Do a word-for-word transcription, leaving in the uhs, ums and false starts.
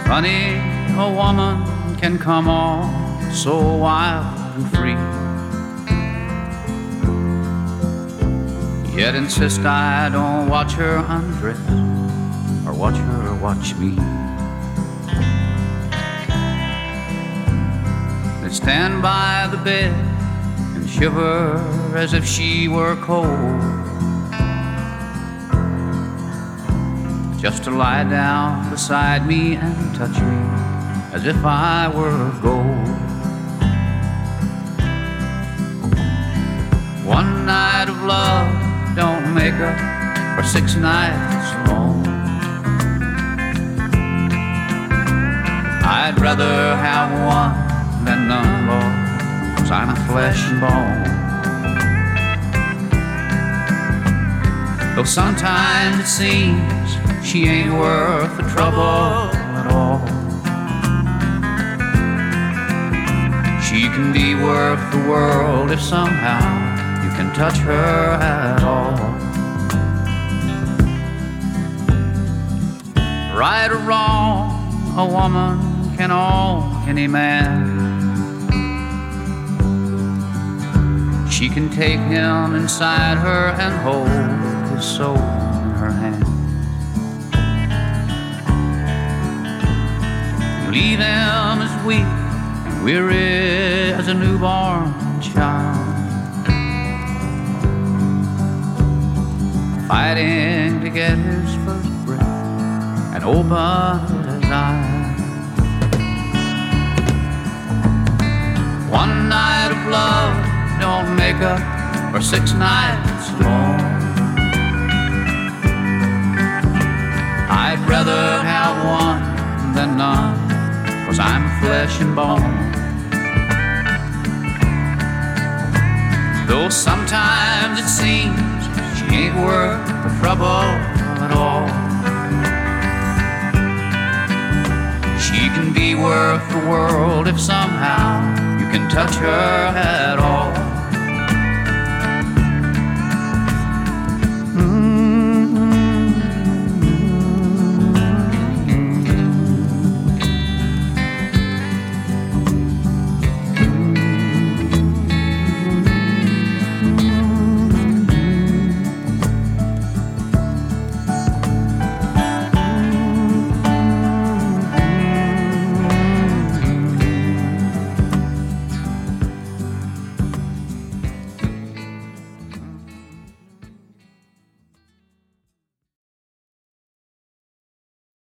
Funny, a woman can come on so wild and free, yet insist I don't watch her undress or watch her watch me. They stand by the bed and shiver as if she were cold, just to lie down beside me and touch me as if I were gold. One night of love don't make up for six nights long. I'd rather have one than none, Lord, 'cause I'm a flesh and bone. Though sometimes it seems she ain't worth the trouble at all, she can be worth the world if somehow you can touch her at all. Right or wrong, a woman can own any man. She can take him inside her and hold his soul in her hand, leave him as weak and weary as a newborn child, fighting to get his first breath and open his eyes. One night of love don't make up for six nights long. I'd rather have one than none, 'cause I'm flesh and bone. Though sometimes it seems she ain't worth the trouble at all, she can be worth the world if somehow you can touch her at all.